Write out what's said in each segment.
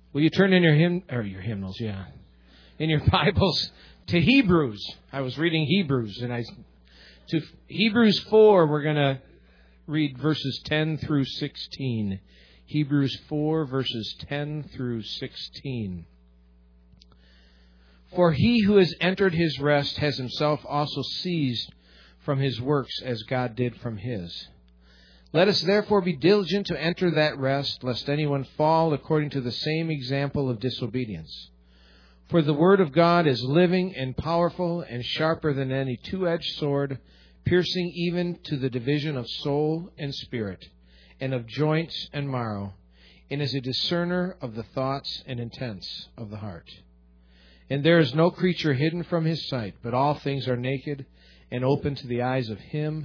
Will you turn in your hymnals, in your Bibles to Hebrews? I was reading Hebrews, to Hebrews 4. We're going to read verses 10 through 16. Hebrews 4, verses 10 through 16. For he who has entered his rest has himself also ceased from his works as God did from his. Let us therefore be diligent to enter that rest, lest anyone fall according to the same example of disobedience. For the word of God is living and powerful and sharper than any two-edged sword, piercing even to the division of soul and spirit, and of joints and marrow, and is a discerner of the thoughts and intents of the heart. And there is no creature hidden from his sight, but all things are naked and open to the eyes of him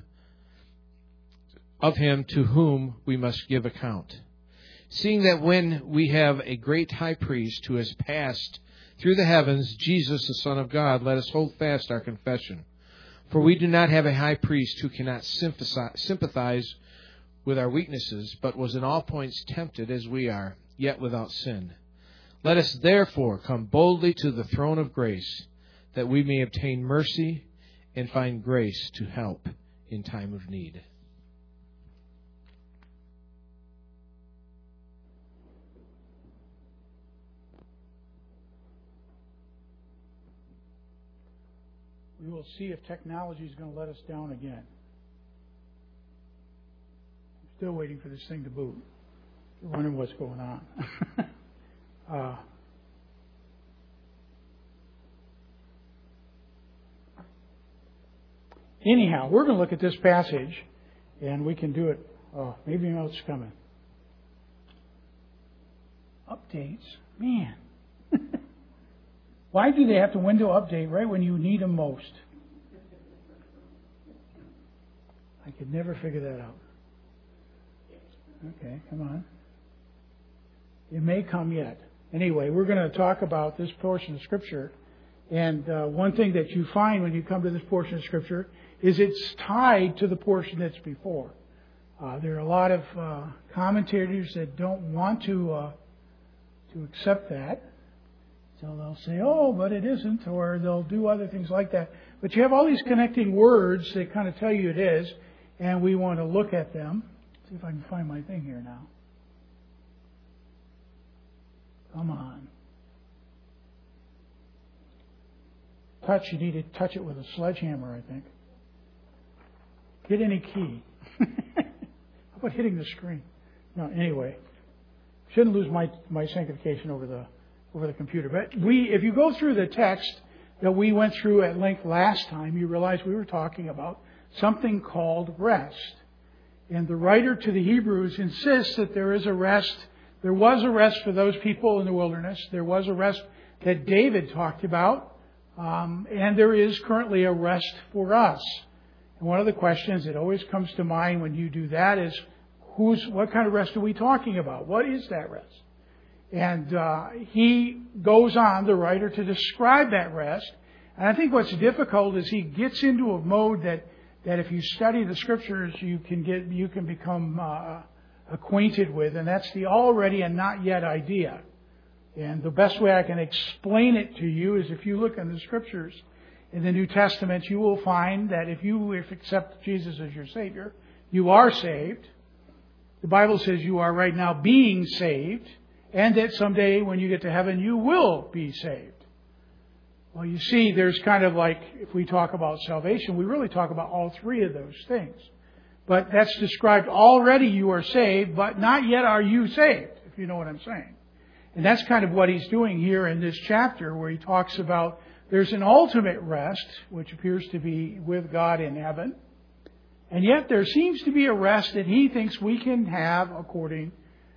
to whom we must give account. Seeing that when we have a great high priest who has passed through the heavens, Jesus, the Son of God, let us hold fast our confession. For we do not have a high priest who cannot sympathize with our weaknesses, but was in all points tempted as we are, yet without sin. Let us therefore come boldly to the throne of grace, that we may obtain mercy and find grace to help in time of need. We will see if technology is going to let us down again. I'm still waiting for this thing to boot. You're wondering what's going on. Anyhow, we're going to look at this passage, and we can do it. Oh, maybe you know it's coming. Updates. Man. Why do they have to window update right when you need them most? I could never figure that out. Okay, come on. It may come yet. Anyway, we're going to talk about this portion of Scripture. And one thing that you find when you come to this portion of Scripture is it's tied to the portion that's before. There are a lot of commentators that don't want to accept that. So they'll say, oh, but it isn't, or they'll do other things like that. But you have all these connecting words that kind of tell you it is, and we want to look at them. See if I can find my thing here now. Come on. You need to touch it with a sledgehammer, I think. Hit any key. How about hitting the screen? No, anyway. Shouldn't lose my sanctification over the computer. But if you go through the text that we went through at length last time, you realize we were talking about something called rest. And the writer to the Hebrews insists that there is a rest. There was a rest for those people in the wilderness. There was a rest that David talked about. And there is currently a rest for us. And one of the questions that always comes to mind when you do that is, what kind of rest are we talking about? What is that rest? And he goes on, the writer, to describe that rest. And I think what's difficult is he gets into a mode that if you study the Scriptures, you can become acquainted with, and that's the already and not yet idea. And the best way I can explain it to you is if you look in the Scriptures in the New Testament, you will find that if you accept Jesus as your Savior, you are saved. The Bible says you are right now being saved. And that someday when you get to heaven, you will be saved. Well, you see, there's kind of like, if we talk about salvation, we really talk about all three of those things. But that's described already you are saved, but not yet are you saved, if you know what I'm saying. And that's kind of what he's doing here in this chapter, where he talks about there's an ultimate rest, which appears to be with God in heaven. And yet there seems to be a rest that he thinks we can have according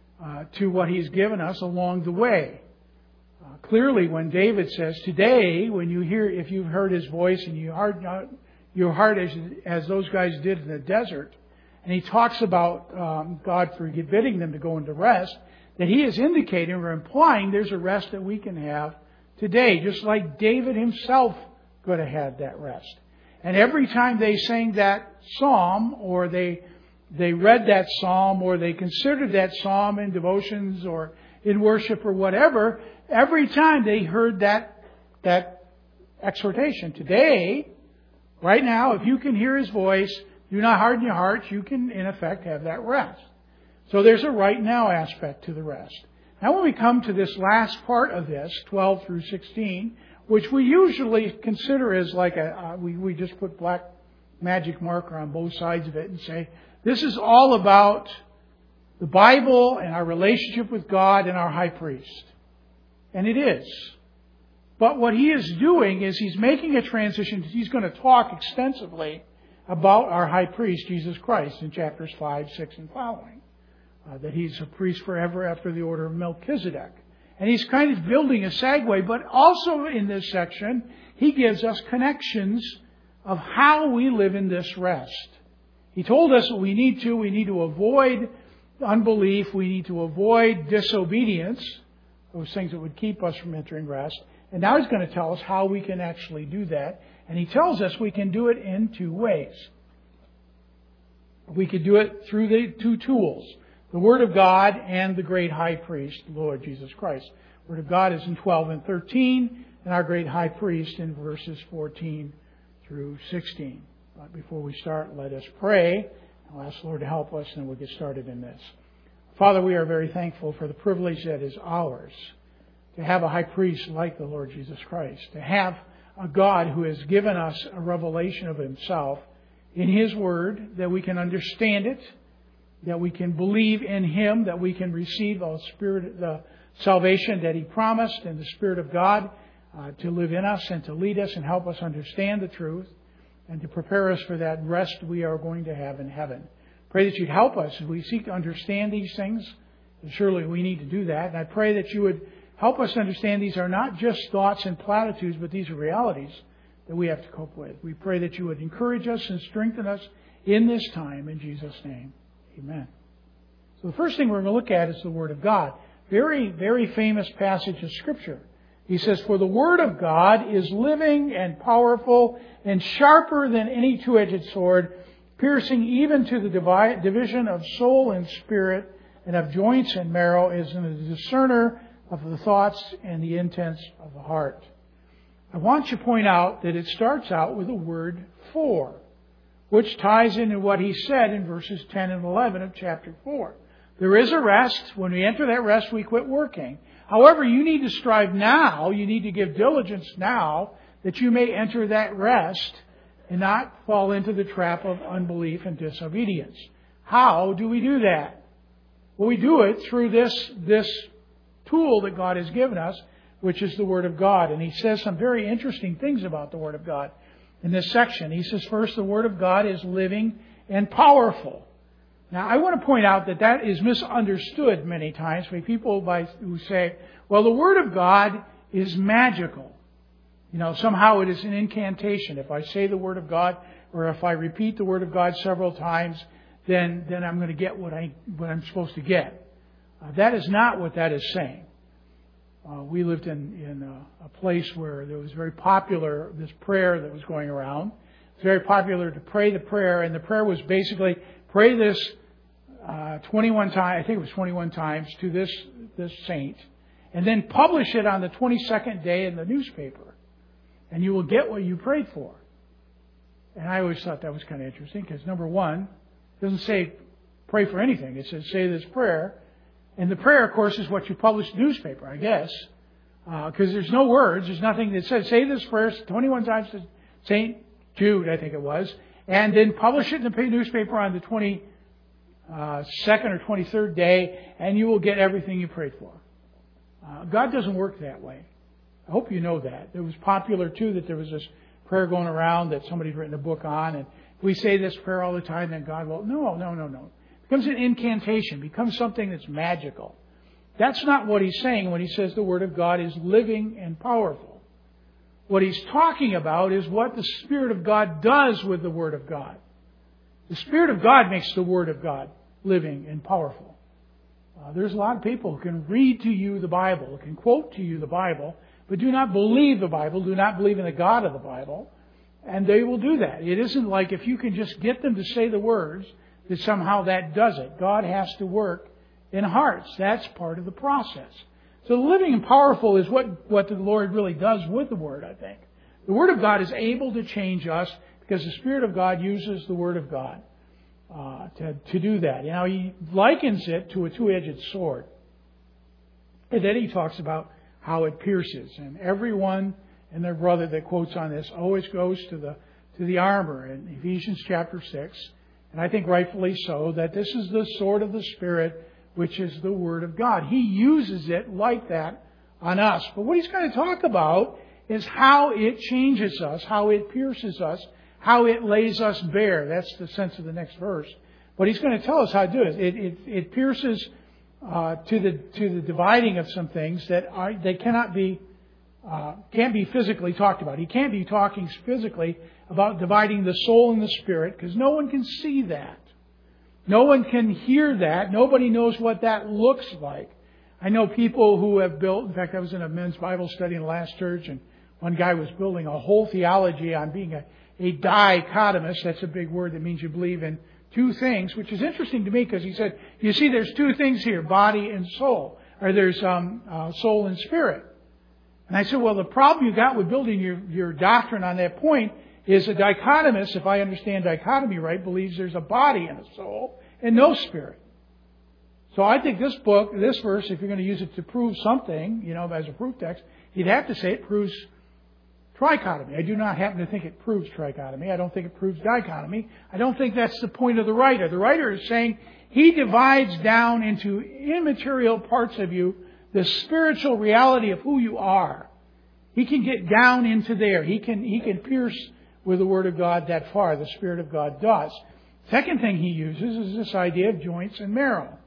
to what he's given us along the way. Clearly, when David says, today, if you've heard his voice and you harden your heart as those guys did in the desert, and he talks about God forbidding them to go into rest, that he is indicating or implying there's a rest that we can have today, just like David himself could have had that rest. And every time they sang that psalm, or they read that psalm, or they considered that psalm in devotions, or in worship or whatever, every time they heard that exhortation. Today, right now, if you can hear His voice, do not harden your hearts, you can, in effect, have that rest. So there's a right now aspect to the rest. Now when we come to this last part of this, 12 through 16, which we usually consider as like we just put black magic marker on both sides of it and say, this is all about the Bible and our relationship with God and our high priest. And it is. But what he is doing is he's making a transition. He's going to talk extensively about our high priest, Jesus Christ, in chapters 5, 6, and following. That he's a priest forever after the order of Melchizedek. And he's kind of building a segue, but also in this section, he gives us connections of how we live in this rest. He told us what we need to avoid unbelief, we need to avoid disobedience, those things that would keep us from entering rest. And now he's going to tell us how we can actually do that. And he tells us we can do it in two ways. We could do it through the two tools. The Word of God and the great high priest, the Lord Jesus Christ. The Word of God is in 12 and 13, and our great high priest in verses 14 through 16. But before we start, let us pray. I'll ask the Lord to help us, and we'll get started in this. Father, we are very thankful for the privilege that is ours to have a high priest like the Lord Jesus Christ, to have a God who has given us a revelation of Himself in His Word, that we can understand it, that we can believe in Him, that we can receive the salvation that He promised, and the Spirit of God to live in us and to lead us and help us understand the truth and to prepare us for that rest we are going to have in heaven. Pray that You'd help us as we seek to understand these things. And surely we need to do that. And I pray that You would help us understand these are not just thoughts and platitudes, but these are realities that we have to cope with. We pray that You would encourage us and strengthen us in this time. In Jesus' name. Amen. So the first thing we're going to look at is the Word of God. Very, very famous passage of Scripture. He says, "For the Word of God is living and powerful and sharper than any two-edged sword, piercing even to the division of soul and spirit and of joints and marrow, is a discerner of the thoughts and the intents of the heart." I want to point out that it starts out with the word "for," which ties into what he said in verses 10 and 11 of chapter 4. There is a rest. When we enter that rest, we quit working. However, you need to strive now, you need to give diligence now, that you may enter that rest and not fall into the trap of unbelief and disobedience. How do we do that? Well, we do it through this tool that God has given us, which is the Word of God. And he says some very interesting things about the Word of God in this section. He says, first, the Word of God is living and powerful. Now, I want to point out that is misunderstood many times by people who say, well, the Word of God is magical. Somehow it is an incantation. If I say the Word of God, or if I repeat the Word of God several times, then I'm going to get what I'm supposed to get. That is not what that is saying. We lived in a place where there was very popular, this prayer that was going around. It's very popular to pray the prayer, and the prayer was basically, pray this 21 times, I think it was 21 times, to this saint, and then publish it on the 22nd day in the newspaper, and you will get what you prayed for. And I always thought that was kind of interesting, because number one, it doesn't say pray for anything. It says say this prayer. And the prayer, of course, is what you publish in the newspaper, I guess, because there's no words. There's nothing that says say this prayer 21 times to St. Jude, I think it was, and then publish it in the newspaper on the 22nd or 23rd day, and you will get everything you prayed for. God doesn't work that way. I hope you know that. It was popular, too, that there was this prayer going around that somebody's written a book on, and we say this prayer all the time, then God will... No. It becomes an incantation, becomes something that's magical. That's not what he's saying when he says the Word of God is living and powerful. What he's talking about is what the Spirit of God does with the Word of God. The Spirit of God makes the Word of God living and powerful. There's a lot of people who can read to you the Bible, who can quote to you the Bible, but do not believe the Bible, do not believe in the God of the Bible, and they will do that. It isn't like if you can just get them to say the words, that somehow that does it. God has to work in hearts. That's part of the process. So living and powerful is what the Lord really does with the Word, I think. The Word of God is able to change us because the Spirit of God uses the Word of God to do that. You know, He likens it to a two-edged sword. And then He talks about how it pierces. And everyone and their brother that quotes on this always goes to the armor in Ephesians chapter 6. And I think rightfully so, that this is the sword of the Spirit, which is the Word of God. He uses it like that on us. But what he's going to talk about is how it changes us, how it pierces us, how it lays us bare. That's the sense of the next verse. But he's going to tell us how to do it. It pierces to the dividing of some things that can't be physically talked about. He can't be talking physically about dividing the soul and the spirit because no one can see that. No one can hear that. Nobody knows what that looks like. I know people who have built, in fact, I was in a men's Bible study in the last church, and one guy was building a whole theology on being a dichotomist. That's a big word that means you believe in two things, which is interesting to me because he said, you see, there's two things here, body and soul, or there's soul and spirit. And I said, well, the problem you got with building your doctrine on that point is a dichotomist, if I understand dichotomy right, believes there's a body and a soul and no spirit. So I think this verse, if you're going to use it to prove something, as a proof text, you'd have to say it proves trichotomy. I do not happen to think it proves trichotomy. I don't think it proves dichotomy. I don't think that's the point of the writer. The writer is saying he divides down into immaterial parts of you the spiritual reality of who you are. He can get down into there. He can pierce with the Word of God that far. The Spirit of God does. Second thing he uses is this idea of joints and marrow.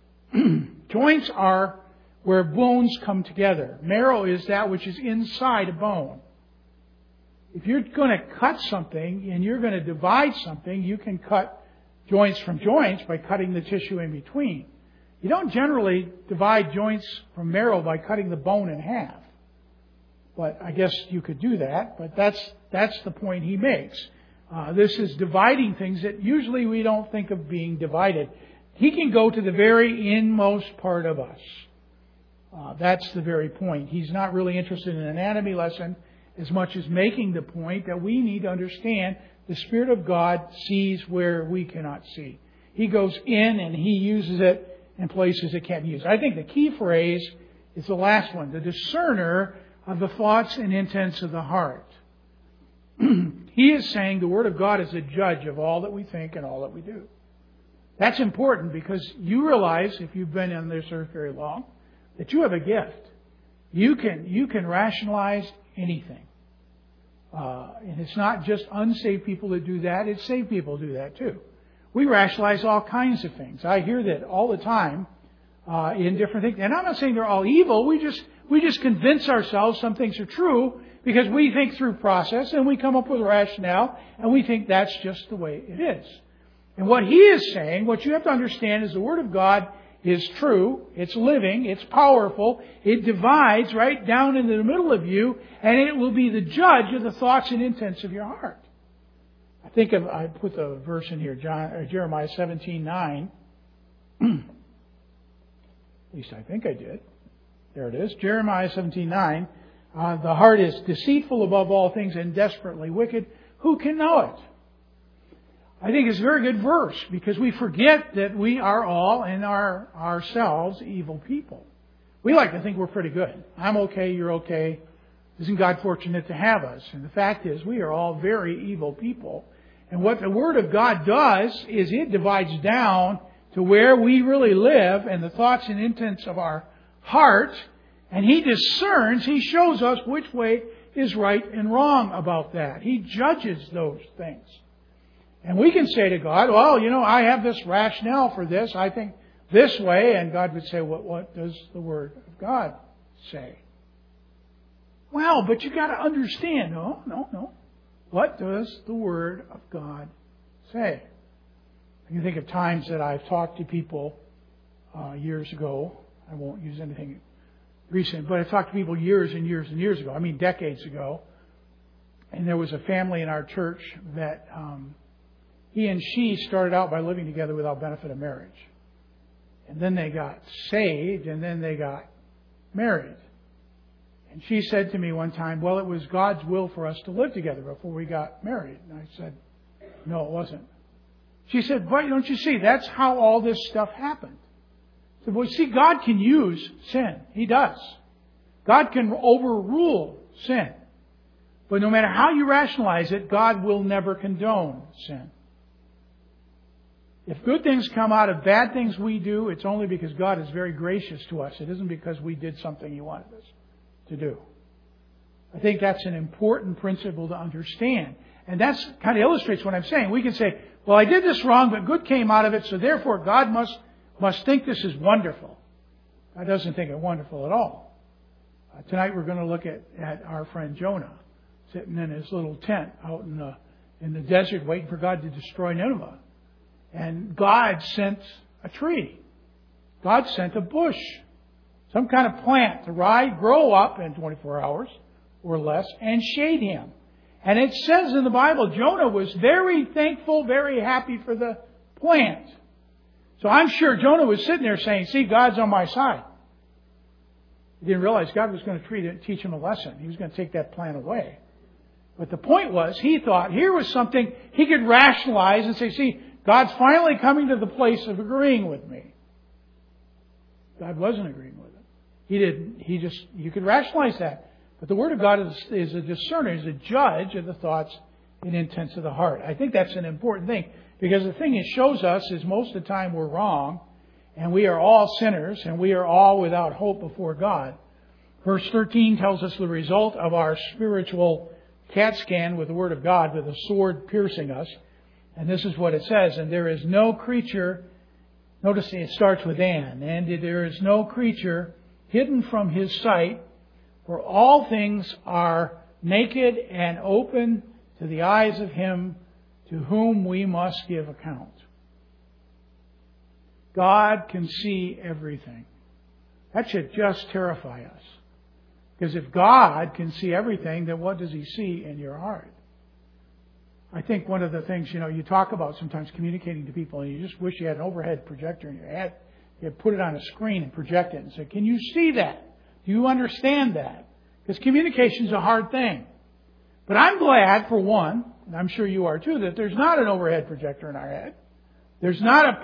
Joints are where bones come together. Marrow is that which is inside a bone. If you're going to cut something and you're going to divide something, you can cut joints from joints by cutting the tissue in between. You don't generally divide joints from marrow by cutting the bone in half. But I guess you could do that. But that's the point he makes. This is dividing things that usually we don't think of being divided. He can go to the very inmost part of us. That's the very point. He's not really interested in an anatomy lesson as much as making the point that we need to understand the Spirit of God sees where we cannot see. He goes in and He uses it in places it can't be used. I think the key phrase is the last one, the discerner of the thoughts and intents of the heart. He is saying the Word of God is a judge of all that we think and all that we do. That's important because you realize, if you've been on this earth very long, that you have a gift. You can rationalize anything. And it's not just unsaved people that do that, it's saved people who do that too. We rationalize all kinds of things. I hear that all the time in different things. And I'm not saying they're all evil. We just convince ourselves some things are true because we think through process and we come up with a rationale and we think that's just the way it is. And what he is saying, what you have to understand is the Word of God is true, it's living, it's powerful, it divides right down into the middle of you, and it will be the judge of the thoughts and intents of your heart. I put the verse in here, Jeremiah 17:9. At least I think I did. There it is. Jeremiah 17:9. The heart is deceitful above all things and desperately wicked. Who can know it? I think it's a very good verse because we forget that we are all in ourselves evil people. We like to think we're pretty good. I'm okay, you're okay. Isn't God fortunate to have us? And the fact is we are all very evil people. And what the Word of God does is it divides down to where we really live and the thoughts and intents of our heart. And He discerns, He shows us which way is right and wrong about that. He judges those things. And we can say to God, well, I have this rationale for this. I think this way. And God would say, what does the Word of God say? Well, but you got to understand. No. What does the Word of God say? I can think of times that I've talked to people years ago. I won't use anything recent, but I talked to people years and years and years ago. I mean, decades ago. And there was a family in our church that he and she started out by living together without benefit of marriage. And then they got saved, and then they got married. And she said to me one time, well, it was God's will for us to live together before we got married. And I said, no, it wasn't. She said, but don't you see, that's how all this stuff happened. I said, well, see, God can use sin. He does. God can overrule sin. But no matter how you rationalize it, God will never condone sin. If good things come out of bad things we do, it's only because God is very gracious to us. It isn't because we did something He wanted us to do. I think that's an important principle to understand. And that's kind of illustrates what I'm saying. We can say, well, I did this wrong, but good came out of it, so therefore God must think this is wonderful. God doesn't think it wonderful at all. Tonight we're going to look at our friend Jonah sitting in his little tent out in the desert waiting for God to destroy Nineveh. And God sent a tree. God sent a bush. Some kind of plant to grow up in 24 hours or less and shade him. And it says in the Bible, Jonah was very thankful, very happy for the plant. So I'm sure Jonah was sitting there saying, see, God's on my side. He didn't realize God was going to teach him a lesson. He was going to take that plant away. But the point was, he thought here was something he could rationalize and say, see, God's finally coming to the place of agreeing with me. God wasn't agreeing with it. He didn't. You could rationalize that. But the Word of God is a discerner, is a judge of the thoughts and intents of the heart. I think that's an important thing. Because the thing it shows us is most of the time we're wrong. And we are all sinners. And we are all without hope before God. Verse 13 tells us the result of our spiritual CAT scan with the Word of God, with a sword piercing us. And this is what it says. And there is no creature, notice it starts with "and," and there is no creature hidden from His sight, for all things are naked and open to the eyes of Him to whom we must give account. God can see everything. That should just terrify us. Because if God can see everything, then what does He see in your heart? I think one of the things, you talk about sometimes communicating to people and you just wish you had an overhead projector in your head. You put it on a screen and project it and say, can you see that? Do you understand that? Because communication is a hard thing. But I'm glad, for one, and I'm sure you are too, that there's not an overhead projector in our head. There's not a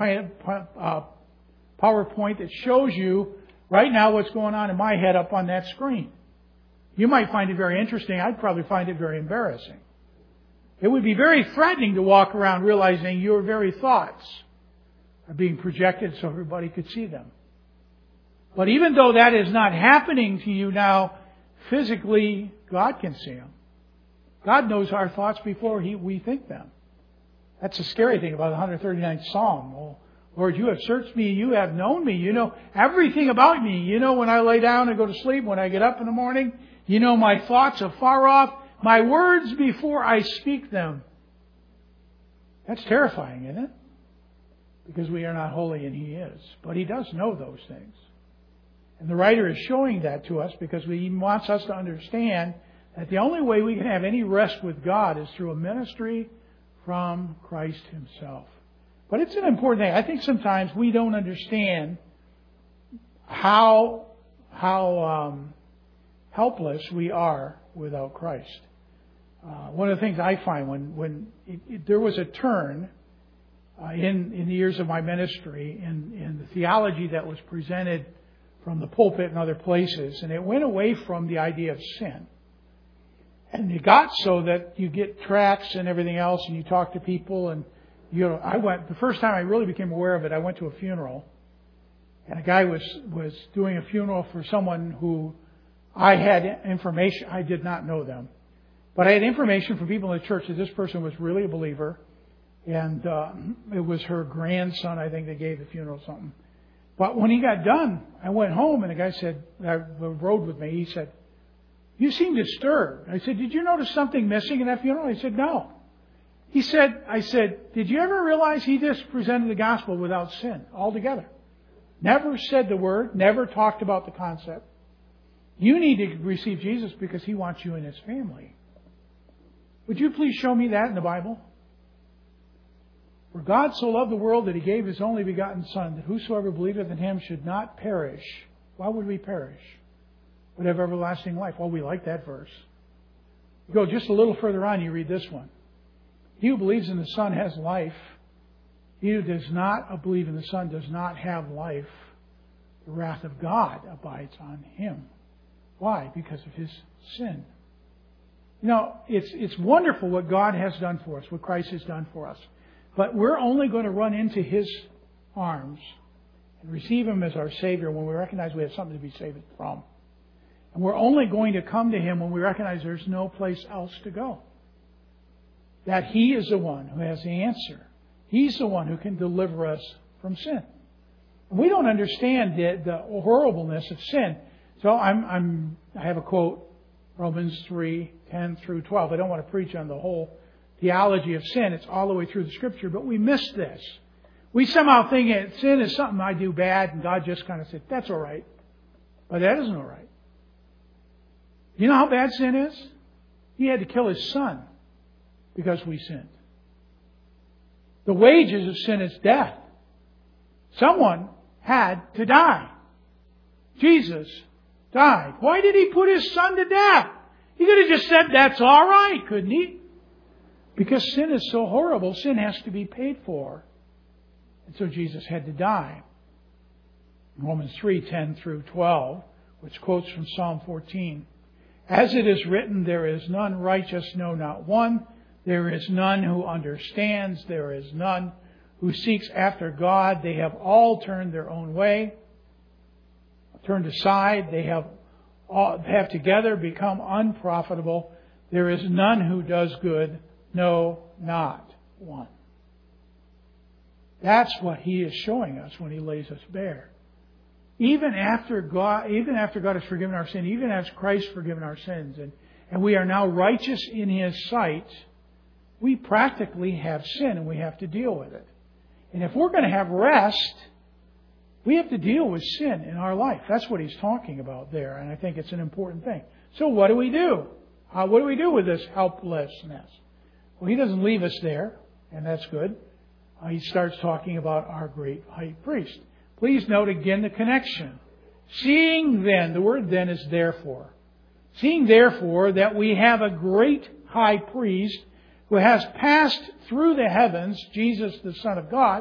PowerPoint that shows you right now what's going on in my head up on that screen. You might find it very interesting. I'd probably find it very embarrassing. It would be very threatening to walk around realizing your very thoughts are being projected so everybody could see them. But even though that is not happening to you now, physically, God can see them. God knows our thoughts before we think them. That's the scary thing about the 139th Psalm. Oh, Lord, you have searched me, you have known me, you know everything about me. You know when I lay down and go to sleep, when I get up in the morning, you know my thoughts afar off, my words before I speak them. That's terrifying, isn't it? Because we are not holy and He is. But He does know those things. And the writer is showing that to us because He wants us to understand that the only way we can have any rest with God is through a ministry from Christ Himself. But it's an important thing. I think sometimes we don't understand how helpless we are without Christ. One of the things I find when there was a turn in the years of my ministry in the theology that was presented from the pulpit and other places, and it went away from the idea of sin. And it got so that you get tracts and everything else, and you talk to people. And the first time I really became aware of it, I went to a funeral, and a guy was doing a funeral for someone who I had information. I did not know them, but I had information from people in the church that this person was really a believer, and it was her grandson. I think they gave the funeral something. But when he got done, I went home, and the guy said, that rode with me. He said, "You seem disturbed." I said, "Did you notice something missing in that funeral?" He said, "No." I said, "Did you ever realize he just presented the gospel without sin altogether? Never said the word, never talked about the concept. You need to receive Jesus because He wants you in His family. Would you please show me that in the Bible?" For God so loved the world that He gave His only begotten Son, that whosoever believeth in Him should not perish. Why would we perish? But have everlasting life. Well, we like that verse. You go just a little further on, you read this one. He who believes in the Son has life. He who does not believe in the Son does not have life. The wrath of God abides on him. Why? Because of his sin. You know, it's wonderful what God has done for us, what Christ has done for us. But we're only going to run into His arms and receive Him as our Savior when we recognize we have something to be saved from. And we're only going to come to Him when we recognize there's no place else to go. That He is the one who has the answer. He's the one who can deliver us from sin. And we don't understand the horribleness of sin. So I have a quote, Romans 3:10 through 12. I don't want to preach on the whole theology of sin. It's all the way through the Scripture, but we miss this. We somehow think that sin is something I do bad, and God just kind of said, that's all right. But that isn't all right. You know how bad sin is? He had to kill His Son because we sinned. The wages of sin is death. Someone had to die. Jesus died. Why did He put His Son to death? He could have just said, that's all right, couldn't He? Because sin is so horrible, sin has to be paid for. And so Jesus had to die. Romans 3:10 through 12, which quotes from Psalm 14. As it is written, there is none righteous, no, not one. There is none who understands. There is none who seeks after God. They have all turned their own way, turned aside. They have together become unprofitable. There is none who does good, no, not one. That's what He is showing us when He lays us bare. Even after God has forgiven our sin, even as Christ forgiven our sins, and we are now righteous in His sight, we practically have sin and we have to deal with it. And if we're going to have rest, we have to deal with sin in our life. That's what He's talking about there, and I think it's an important thing. So what do we do? What do we do with this helplessness? Well, He doesn't leave us there, and that's good. He starts talking about our great high priest. Please note again the connection. Seeing then, the word then is therefore. Seeing therefore that we have a great high priest who has passed through the heavens, Jesus the Son of God,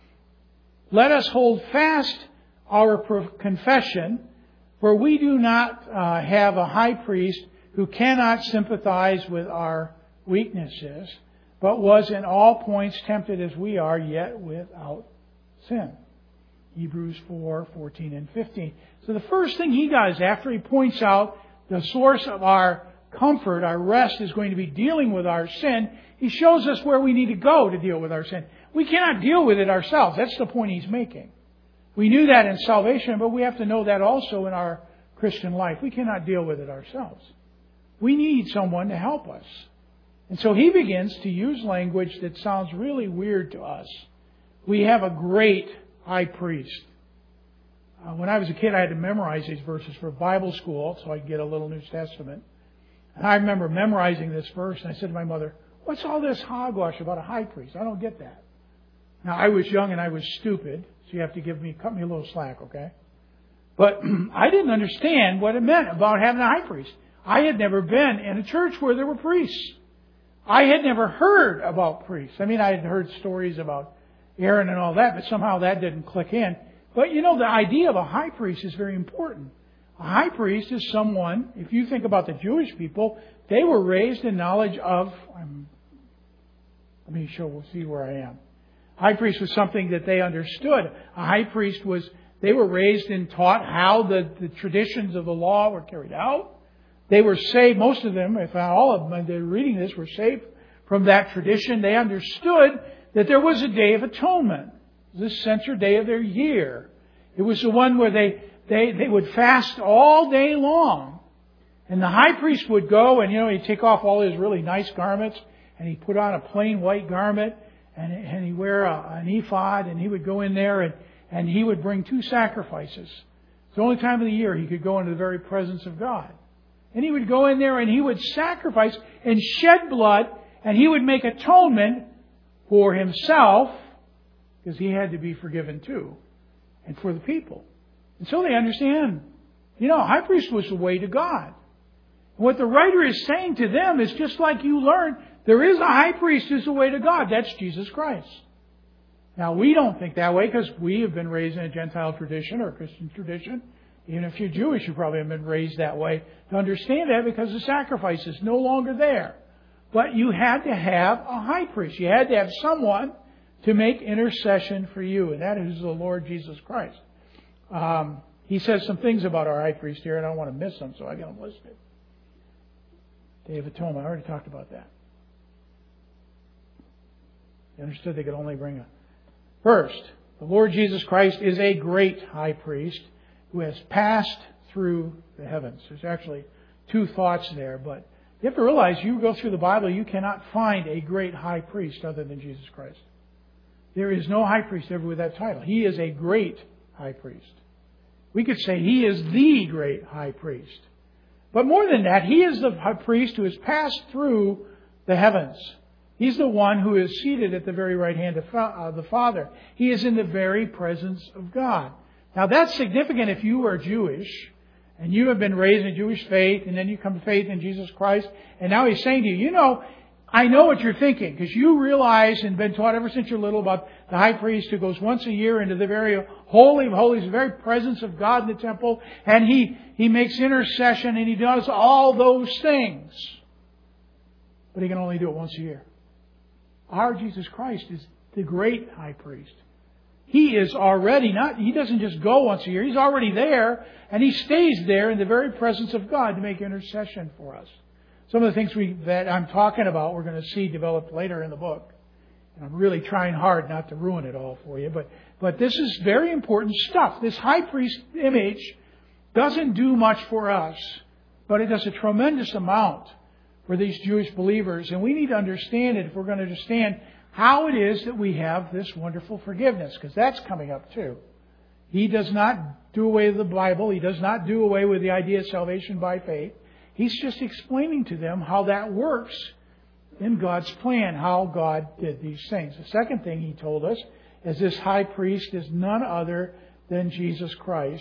let us hold fast our confession, for we do not have a high priest who cannot sympathize with our weaknesses, but was in all points tempted as we are, yet without sin. Hebrews 4:14 and 15. So the first thing He does after He points out the source of our comfort, our rest, is going to be dealing with our sin, He shows us where we need to go to deal with our sin. We cannot deal with it ourselves. That's the point He's making. We knew that in salvation, but we have to know that also in our Christian life. We cannot deal with it ourselves. We need someone to help us. And so He begins to use language that sounds really weird to us. We have a great high priest. When I was a kid, I had to memorize these verses for Bible school so I could get a little New Testament. And I remember memorizing this verse, and I said to my mother, what's all this hogwash about a high priest? I don't get that. Now, I was young and I was stupid, so you have to cut me a little slack, okay? But I didn't understand what it meant about having a high priest. I had never been in a church where there were priests. I had never heard about priests. I mean, I had heard stories about Aaron and all that, but somehow that didn't click in. But you know, the idea of a high priest is very important. A high priest is someone, if you think about the Jewish people, they were raised in knowledge of, we'll see where I am. High priest was something that they understood. A high priest they were raised and taught how the traditions of the law were carried out. They were saved, most of them, if not all of them, they're reading this, were saved from that tradition. They understood that there was a day of atonement, the center day of their year. It was the one where they would fast all day long. And the high priest would go and, he'd take off all his really nice garments and he'd put on a plain white garment and he'd wear an ephod and he would go in there and he would bring 2 sacrifices. It's the only time of the year he could go into the very presence of God. And he would go in there and he would sacrifice and shed blood and he would make atonement for himself because He had to be forgiven too, and for the people. And so they understand, high priest was the way to God. What the writer is saying to them is just like you learned, there is a high priest who's the way to God. That's Jesus Christ. Now, we don't think that way because we have been raised in a Gentile tradition or a Christian tradition. Even if you're Jewish, you probably have been raised that way to understand that because the sacrifice is no longer there. But you had to have a high priest. You had to have someone to make intercession for you, and that is the Lord Jesus Christ. He says some things about our high priest here, and I don't want to miss them, so I got them listed. Day of Atonement, I already talked about that. They understood they could only bring a... First, the Lord Jesus Christ is a great high priest who has passed through the heavens. There's actually two thoughts there, but you have to realize you go through the Bible, you cannot find a great high priest other than Jesus Christ. There is no high priest ever with that title. He is a great high priest. We could say He is the great high priest. But more than that, He is the high priest who has passed through the heavens. He's the one who is seated at the very right hand of the Father. He is in the very presence of God. Now that's significant if you are Jewish and you have been raised in Jewish faith and then you come to faith in Jesus Christ. And now He's saying to you, I know what you're thinking because you realize and been taught ever since you're little about the high priest who goes once a year into the very holy of holies, the very presence of God in the temple, and he makes intercession and He does all those things. But He can only do it once a year. Our Jesus Christ is the great high priest. He is already He doesn't just go once a year. He's already there, and He stays there in the very presence of God to make intercession for us. Some of the things that I'm talking about, we're going to see developed later in the book. And I'm really trying hard not to ruin it all for you. But this is very important stuff. This high priest image doesn't do much for us, but it does a tremendous amount for these Jewish believers. And we need to understand it if we're going to understand how it is that we have this wonderful forgiveness, because that's coming up too. He does not do away with the Bible. He does not do away with the idea of salvation by faith. He's just explaining to them how that works in God's plan, how God did these things. The second thing He told us is this high priest is none other than Jesus Christ.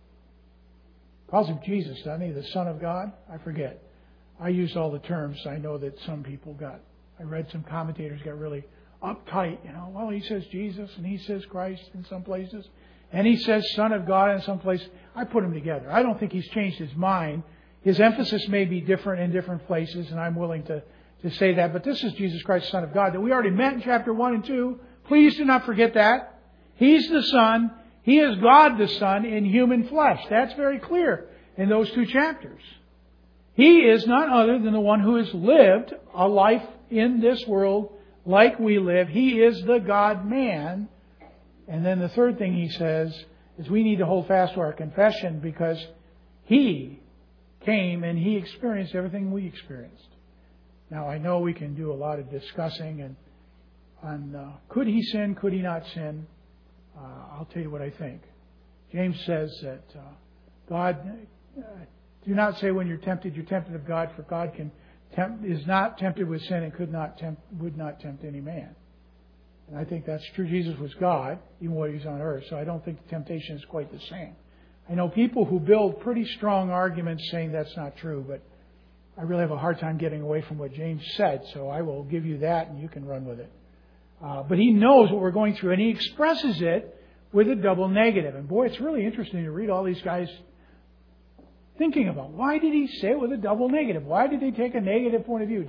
He calls Him Jesus, doesn't He? The Son of God? I forget. I use all the terms. I know that some people I read some commentators got really uptight. Well, he says Jesus and he says Christ in some places. And he says Son of God in some places. I put them together. I don't think he's changed his mind. His emphasis may be different in different places, and I'm willing to say that. But this is Jesus Christ, Son of God, that we already met in chapter 1 and 2. Please do not forget that. He's the Son. He is God the Son in human flesh. That's very clear in those two chapters. He is none other than the one who has lived a life in this world like we live. He is the God-man. And then the third thing he says is we need to hold fast to our confession because He came and He experienced everything we experienced. Now, I know we can do a lot of discussing on could He sin, could He not sin. I'll tell you what I think. James says that God, do not say when you're tempted of God, for God is not tempted with sin and would not tempt any man. And I think that's true. Jesus was God, even while He was on earth, so I don't think the temptation is quite the same. I know people who build pretty strong arguments saying that's not true, but I really have a hard time getting away from what James said, so I will give you that and you can run with it. But he knows what we're going through, and he expresses it with a double negative. And boy, it's really interesting to read all these guys thinking about why did he say it with a double negative? Why did they take a negative point of view?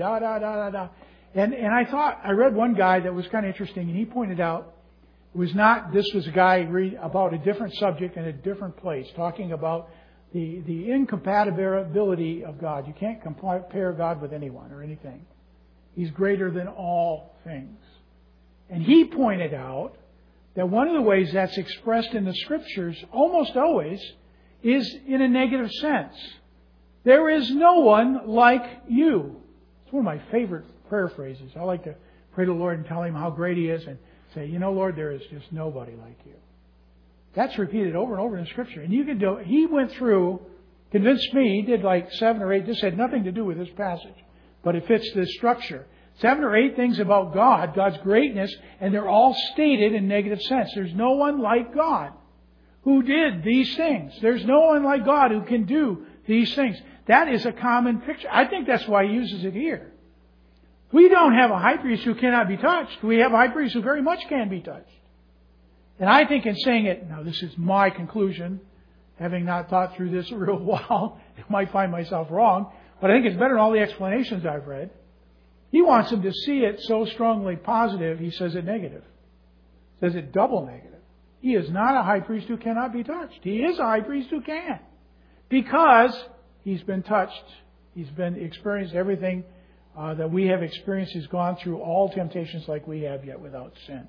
And I read one guy that was kind of interesting, and he pointed out this was a guy about a different subject in a different place, talking about the incompatibility of God. You can't compare God with anyone or anything. He's greater than all things. And he pointed out that one of the ways that's expressed in the Scriptures almost always is in a negative sense. There is no one like you. It's one of my favorite prayer phrases. I like to pray to the Lord and tell Him how great He is and say, Lord, there is just nobody like You. That's repeated over and over in the Scripture. And you can do it. He went through, convinced me, he did like 7 or 8. This had nothing to do with this passage, but it fits this structure. 7 or 8 things about God, God's greatness, and they're all stated in negative sense. There's no one like God who did these things. There's no one like God who can do these things. That is a common picture. I think that's why he uses it here. We don't have a high priest who cannot be touched. We have a high priest who very much can be touched. And I think in saying it, now this is my conclusion, having not thought through this a real while, I might find myself wrong, but I think it's better than all the explanations I've read. He wants them to see it so strongly positive, he says it negative. Says it double negative. He is not a high priest who cannot be touched. He is a high priest who can. Because he's been touched. He's been experienced everything that we have experienced. He's gone through all temptations like we have, yet without sin.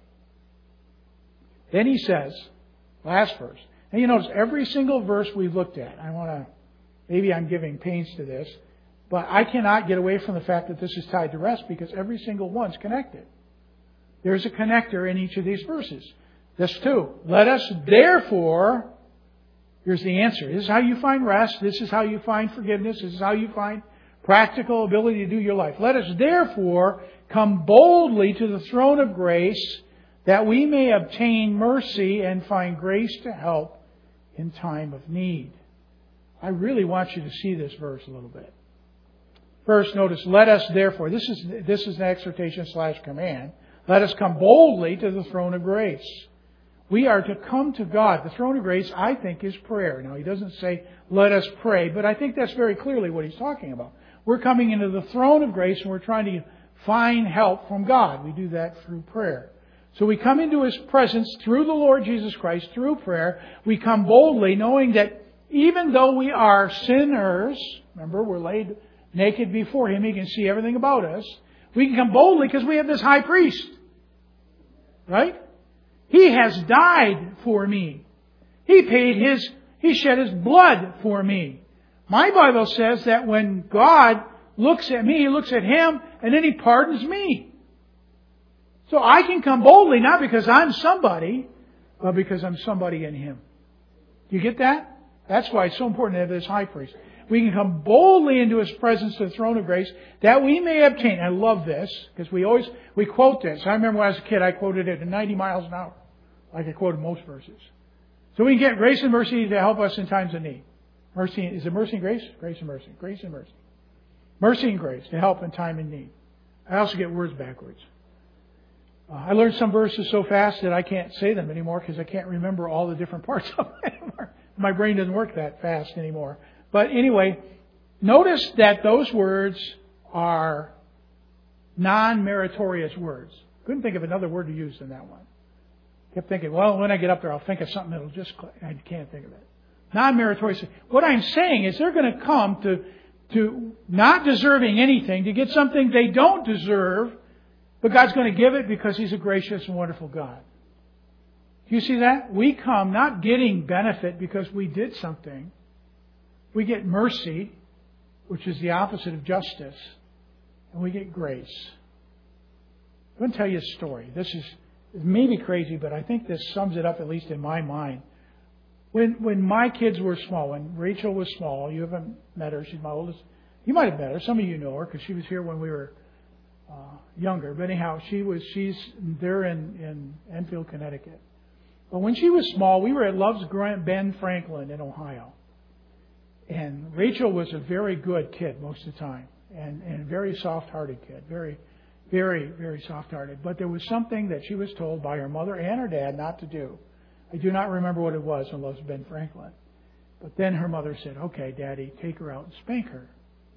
Then he says, last verse. And you notice every single verse we've looked at. Maybe I'm giving pains to this, but I cannot get away from the fact that this is tied to rest because every single one's connected. There's a connector in each of these verses. This too. Let us therefore, here's the answer. This is how you find rest. This is how you find forgiveness. This is how you find practical ability to do your life. Let us therefore come boldly to the throne of grace that we may obtain mercy and find grace to help in time of need. I really want you to see this verse a little bit. First, notice, let us therefore. This is an exhortation / command. Let us come boldly to the throne of grace. We are to come to God. The throne of grace, I think, is prayer. Now, he doesn't say, let us pray, but I think that's very clearly what he's talking about. We're coming into the throne of grace and we're trying to find help from God. We do that through prayer. So we come into His presence through the Lord Jesus Christ, through prayer. We come boldly knowing that even though we are sinners, remember, we're laid naked before Him. He can see everything about us. We can come boldly because we have this high priest. Right? He has died for me. He shed His blood for me. My Bible says that when God looks at me, He looks at Him and then He pardons me. So I can come boldly not because I'm somebody, but because I'm somebody in Him. Do you get that? That's why it's so important to have this high priest. We can come boldly into His presence to the throne of grace that we may obtain. I love this because we quote this. I remember when I was a kid, I quoted it at 90 miles an hour, like I quoted most verses. So we can get grace and mercy to help us in times of need. Mercy, is it mercy and grace? Grace and mercy. Grace and mercy. Mercy and grace to help in time of need. I also get words backwards. I learned some verses so fast that I can't say them anymore because I can't remember all the different parts of them. My brain doesn't work that fast anymore. But anyway, notice that those words are non-meritorious words. Couldn't think of another word to use than that one. Kept thinking, well, when I get up there, I'll think of something that'll just click. I can't think of it. Non-meritorious. What I'm saying is they're going to come to not deserving anything, to get something they don't deserve, but God's going to give it because He's a gracious and wonderful God. Do you see that? We come not getting benefit because we did something. We get mercy, which is the opposite of justice, and we get grace. I'm going to tell you a story. This is maybe crazy, but I think this sums it up, at least in my mind. When my kids were small, when Rachel was small, you haven't met her, she's my oldest. You might have met her. Some of you know her because she was here when we were younger. But anyhow, she's there in Enfield, Connecticut. But when she was small, we were at Love's Ben Franklin in Ohio. And Rachel was a very good kid most of the time. And a very soft-hearted kid. Very, very, very soft-hearted. But there was something that she was told by her mother and her dad not to do. I do not remember what it was in Love's Ben Franklin. But then her mother said, okay, Daddy, take her out and spank her.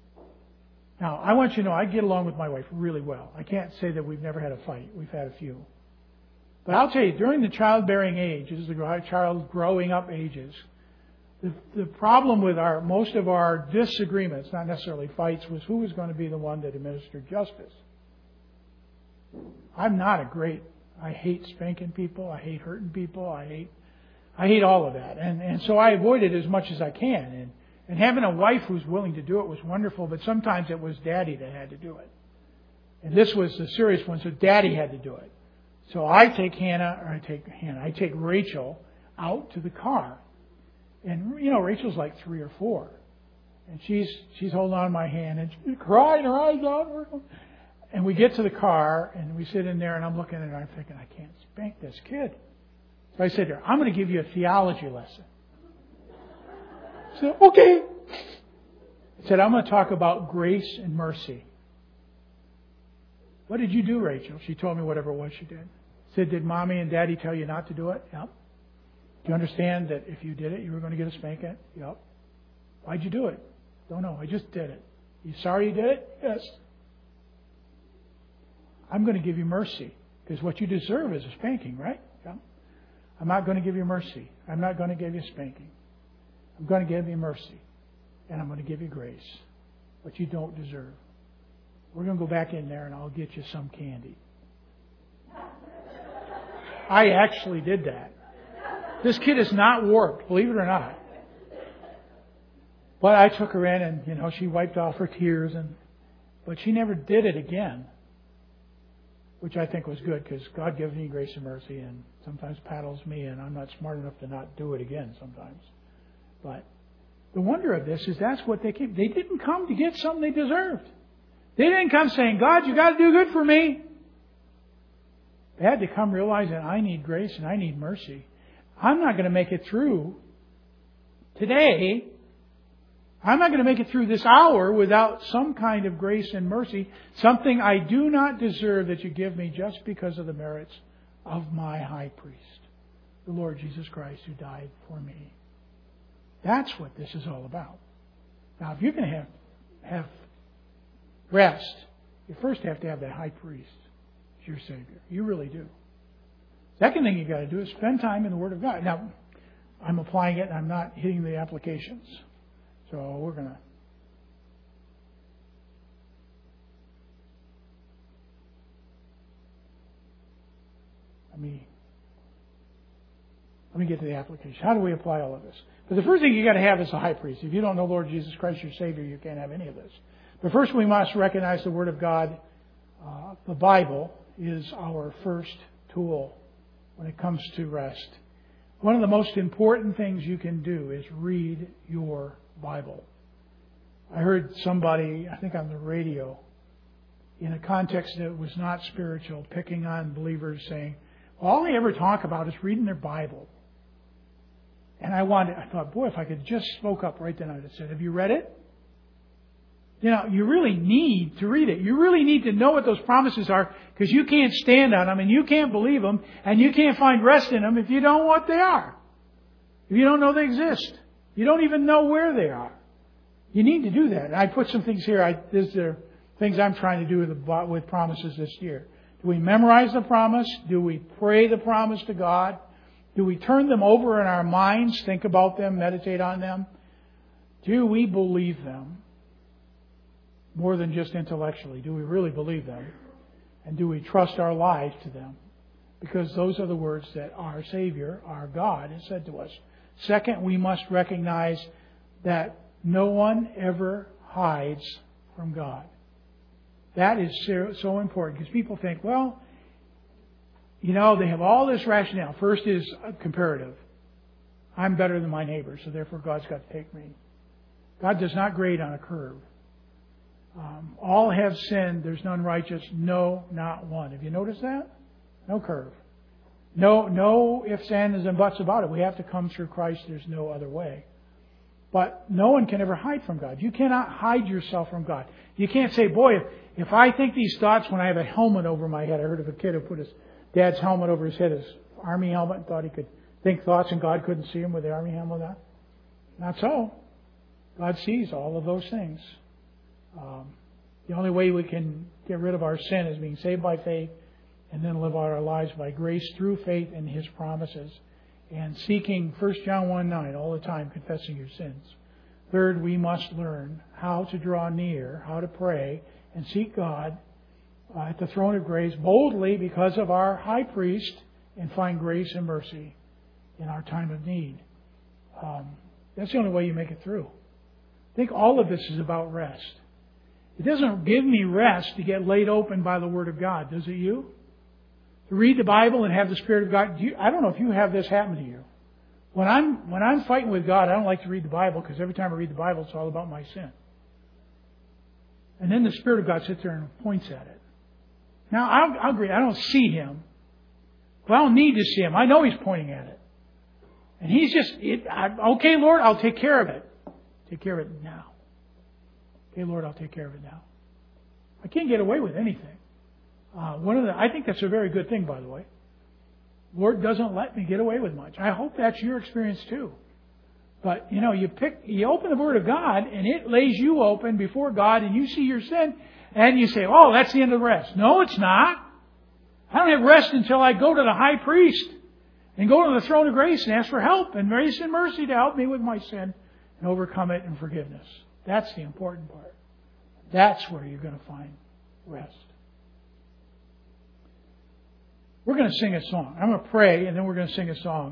Now, I want you to know I get along with my wife really well. I can't say that we've never had a fight. We've had a few. But I'll tell you, during the childbearing ages, the child growing up ages, the problem with most of our disagreements, not necessarily fights, was who was going to be the one that administered justice. I hate spanking people. I hate hurting people. I hate all of that. And so I avoid it as much as I can. And having a wife who's willing to do it was wonderful, but sometimes it was Daddy that had to do it. And this was the serious one, so Daddy had to do it. So I take Rachel out to the car. And, Rachel's like 3 or 4. And she's holding on to my hand and she's crying her eyes out. And we get to the car, and we sit in there, and I'm looking at her, and I'm thinking, I can't spank this kid. So I said to her, I'm going to give you a theology lesson. She said, okay. I said, I'm going to talk about grace and mercy. What did you do, Rachel? She told me whatever it was she did. I said, did Mommy and Daddy tell you not to do it? Yep. Do you understand that if you did it, you were going to get a spanking? Yep. Why'd you do it? Don't know. I just did it. You sorry you did it? Yes. I'm going to give you mercy. Because what you deserve is a spanking, right? Yeah. I'm not going to give you mercy. I'm not going to give you spanking. I'm going to give you mercy. And I'm going to give you grace. What you don't deserve. We're going to go back in there and I'll get you some candy. I actually did that. This kid is not warped, believe it or not. But I took her in and, she wiped off her tears. But she never did it again. Which I think was good because God gives me grace and mercy and sometimes paddles me and I'm not smart enough to not do it again sometimes. But the wonder of this is that's what they came. They didn't come to get something they deserved. They didn't come saying, God, you got to do good for me. They had to come realizing I need grace and I need mercy. I'm not going to make it through today. I'm not going to make it through this hour without some kind of grace and mercy, something I do not deserve that you give me just because of the merits of my high priest, the Lord Jesus Christ who died for me. That's what this is all about. Now, if you're going to have rest, you first have to have that high priest as your Savior. You really do. Second thing you got to do is spend time in the Word of God. Now, I'm applying it and I'm not hitting the applications. So we're going to. Let me get to the application. How do we apply all of this? But the first thing you got to have is a high priest. If you don't know Lord Jesus Christ, your Savior, you can't have any of this. But first we must recognize the Word of God. The Bible is our first tool when it comes to rest. One of the most important things you can do is read your Bible. I heard somebody, I think on the radio, in a context that was not spiritual, picking on believers saying, well, all they ever talk about is reading their Bible. And I thought, boy, if I could just spoke up right then, I'd have said, have you read it? You really need to read it. You really need to know what those promises are because you can't stand on them and you can't believe them and you can't find rest in them if you don't know what they are. If you don't know they exist. You don't even know where they are. You need to do that. And I put some things here. These are things I'm trying to do with promises this year. Do we memorize the promise? Do we pray the promise to God? Do we turn them over in our minds, think about them, meditate on them? Do we believe them more than just intellectually? Do we really believe them? And do we trust our lives to them? Because those are the words that our Savior, our God, has said to us. Second, we must recognize that no one ever hides from God. That is so important because people think, well, they have all this rationale. First is comparative. I'm better than my neighbor, so therefore God's got to take me. God does not grade on a curve. All have sinned. There's none righteous. No, not one. Have you noticed that? No curve. No ifs, ands, and buts about it. We have to come through Christ. There's no other way. But no one can ever hide from God. You cannot hide yourself from God. You can't say, boy, if I think these thoughts when I have a helmet over my head. I heard of a kid who put his dad's helmet over his head, his army helmet, and thought he could think thoughts and God couldn't see him with the army helmet on. Not so. God sees all of those things. The only way we can get rid of our sin is being saved by faith and then live out our lives by grace through faith in His promises and seeking 1 John 1:9 all the time, confessing your sins. Third, we must learn how to draw near, how to pray and seek God at the throne of grace boldly because of our high priest and find grace and mercy in our time of need. That's the only way you make it through. I think all of this is about rest. It doesn't give me rest to get laid open by the Word of God, does it you? To read the Bible and have the Spirit of God. I don't know if you have this happen to you. When I'm fighting with God, I don't like to read the Bible because every time I read the Bible, it's all about my sin. And then the Spirit of God sits there and points at it. Now, I'll agree, I don't see Him. But I don't need to see Him. I know He's pointing at it. And He's just, okay, Lord, I'll take care of it. Take care of it now. Okay, Lord, I'll take care of it now. I can't get away with anything. I think that's a very good thing, by the way. Lord doesn't let me get away with much. I hope that's your experience too. But, you open the Word of God, and it lays you open before God, and you see your sin, and you say, oh, that's the end of the rest. No, it's not. I don't have rest until I go to the high priest and go to the throne of grace and ask for help and grace and mercy to help me with my sin and overcome it in forgiveness. That's the important part. That's where you're going to find rest. We're going to sing a song. I'm going to pray, and then we're going to sing a song.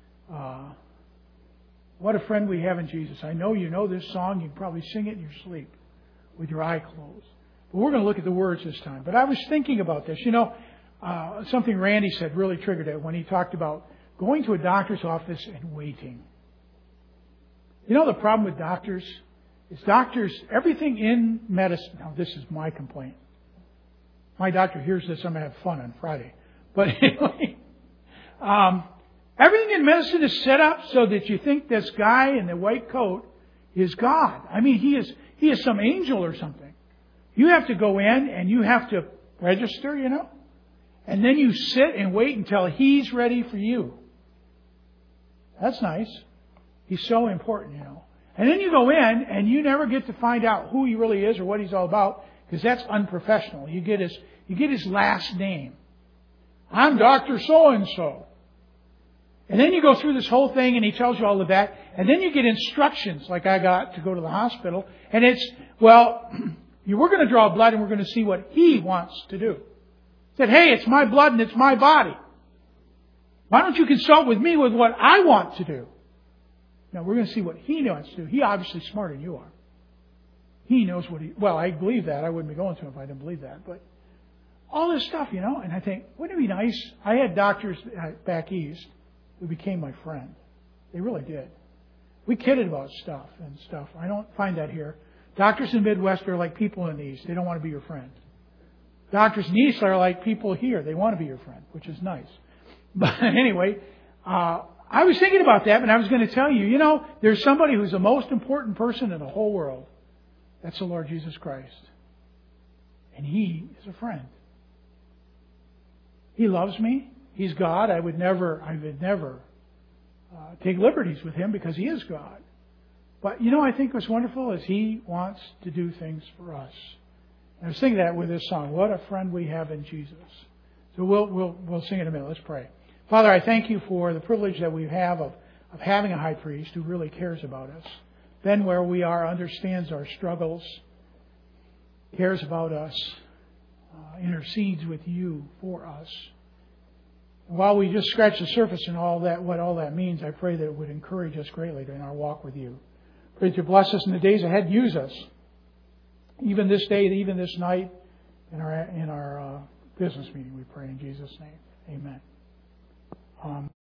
What a friend we have in Jesus. I know you know this song. You can probably sing it in your sleep with your eye closed. But we're going to look at the words this time. But I was thinking about this. Something Randy said really triggered it when he talked about going to a doctor's office and waiting. The problem with doctors is everything in medicine. Now, this is my complaint. My doctor hears this. I'm going to have fun on Friday. But anyway, everything in medicine is set up so that you think this guy in the white coat is God. I mean, he is some angel or something. You have to go in and you have to register, and then you sit and wait until he's ready for you. That's nice. He's so important, And then you go in and you never get to find out who he really is or what he's all about, because that's unprofessional. You get his last name. I'm Dr. So-and-so. And then you go through this whole thing and he tells you all of that. And then you get instructions like I got to go to the hospital. And it's, we're going to draw blood and we're going to see what he wants to do. He said, hey, it's my blood and it's my body. Why don't you consult with me with what I want to do? Now, we're going to see what he wants to do. He's obviously smarter than you are. He knows I believe that. I wouldn't be going to him if I didn't believe that. But all this stuff, and I think, wouldn't it be nice? I had doctors back east who became my friend. They really did. We kidded about stuff. I don't find that here. Doctors in the Midwest are like people in the East. They don't want to be your friend. Doctors in the East are like people here. They want to be your friend, which is nice. But anyway, I was thinking about that, and I was going to tell you, there's somebody who's the most important person in the whole world. That's the Lord Jesus Christ. And He is a friend. He loves me. He's God. I would never take liberties with Him because He is God. But, I think what's wonderful is He wants to do things for us. And I was singing that with this song, What a Friend We Have in Jesus. So we'll sing in a minute. Let's pray. Father, I thank You for the privilege that we have of having a high priest who really cares about us. Then where we are, understands our struggles, cares about us, intercedes with You for us. And while we just scratch the surface and what all that means, I pray that it would encourage us greatly in our walk with You. Pray that You bless us in the days ahead. Use us, even this day, even this night, in our business meeting. We pray in Jesus' name. Amen.